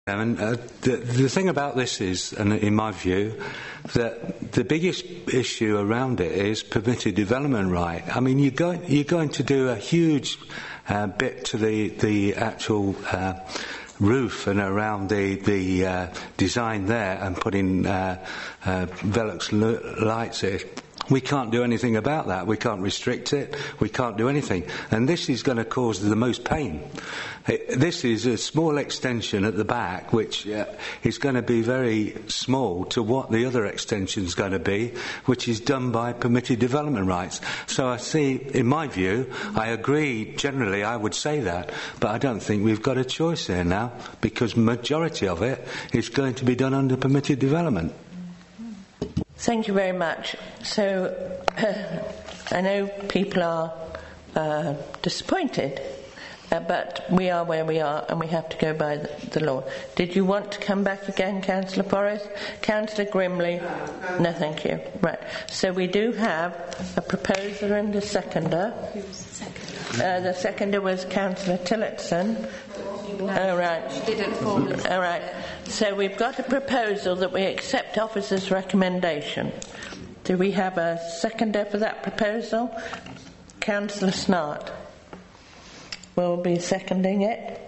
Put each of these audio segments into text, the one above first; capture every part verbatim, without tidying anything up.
And uh, the, the thing about this is, and in my view, that the biggest issue around it is permitted development right. I mean, you're going, you're going to do a huge uh, bit to the, the actual uh, roof and around the, the uh, design there and putting uh, uh, Velux l- lights in. We can't do anything about that. We can't restrict it. We can't do anything. And this is going to cause the most pain. It, this is a small extension at the back, which uh, is going to be very small to what the other extension is going to be, which is done by permitted development rights. So I see, in my view, I agree generally, I would say that, but I don't think we've got a choice here now, because majority of it is going to be done under permitted development. Thank you very much. So, uh, I know people are uh, disappointed, uh, but we are where we are and we have to go by the, the law. Did you want to come back again, Councillor Porras? Councillor Grimley? No, thank you. Right. So we do have a proposer and a seconder. Who was the seconder? Uh, the seconder was Councillor Tillotson. Oh, right. She didn't formally. All right. So we've got a proposal that we accept officer's recommendation. Do we have a seconder for that proposal? Councillor Snart will be seconding it.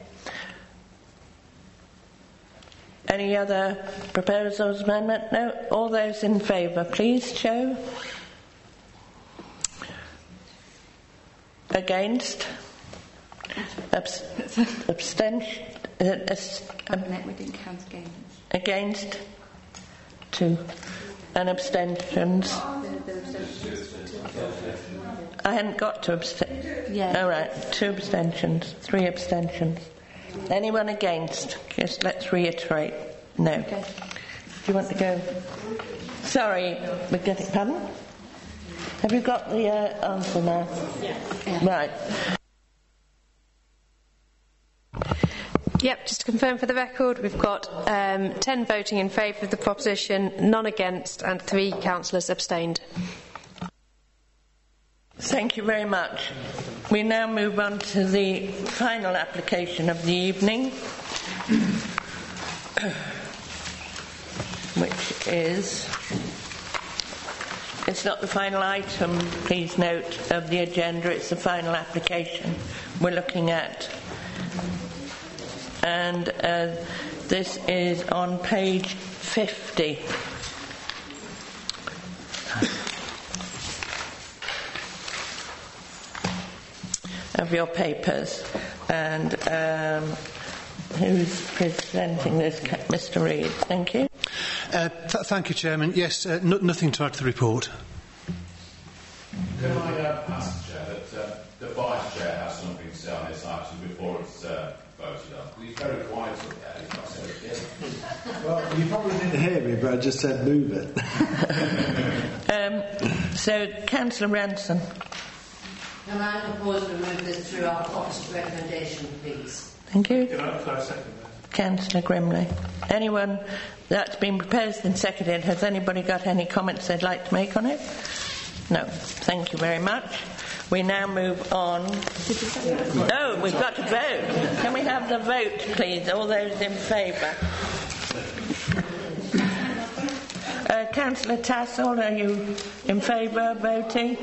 Any other proposals, amendment? No? All those in favour, please show. Against? Abs- abstention? Uh, as- Um, we didn't count against. against? Two. And abstentions? I hadn't got to abstain. Yeah. All right, two abstentions, three abstentions. Anyone against? Just let's reiterate. No. Okay. Do you want to go? Sorry, we're getting. Pardon? Have you got the uh, answer now? Yeah. yeah. Right. Yep, just to confirm for the record, we've got um, ten voting in favour of the proposition, none against, and three councillors abstained. Thank you very much. We now move on to the final application of the evening, which is, it's not the final item, please note, of the agenda, it's the final application we're looking at. And uh, this is on page fifty. Of your papers. And um, who's presenting this? Mister Reid. Thank you. Uh, th- thank you, Chairman. Yes, uh, no- nothing to add to the report. Can I uh, ask, Chair, that uh, the Vice Chair has something to say on this item before it's uh, voted on? He's very quiet up there. He's not said it yet. Well, you probably didn't hear me, but I just said move it. um, so, Councillor Ranson. Can I propose to move this through our officer's recommendation, please? Thank you. Can I, can I second that? Councillor Grimley. Anyone that's been proposed and seconded, has anybody got any comments they'd like to make on it? No. Thank you very much. We now move on. No, we've got to vote. Can we have the vote, please? All those in favour? Uh, Councillor Tassell, are you in favour of voting?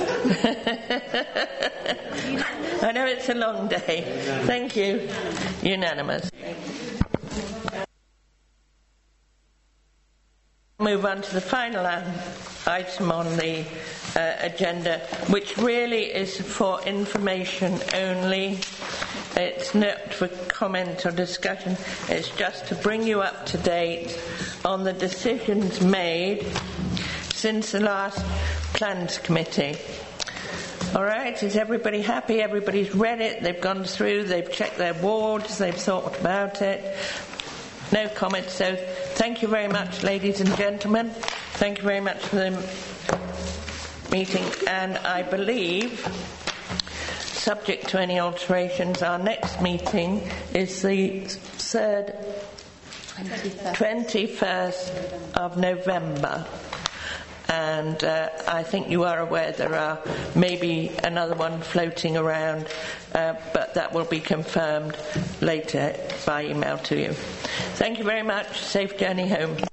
I know it's a long day. Thank you. Unanimous. Move on to the final item on the uh, agenda, which really is for information only. It's not for comment or discussion. It's just to bring you up to date on the decisions made since the last Plans Committee. All right, is everybody happy? Everybody's read it, they've gone through, they've checked their wards, they've thought about it. No comments, so thank you very much, ladies and gentlemen. Thank you very much for the meeting, and I believe, subject to any alterations, our next meeting is the third, twenty-first of November. And uh, I think you are aware there are maybe another one floating around, uh, but that will be confirmed later by email to you. Thank you very much. Safe journey home.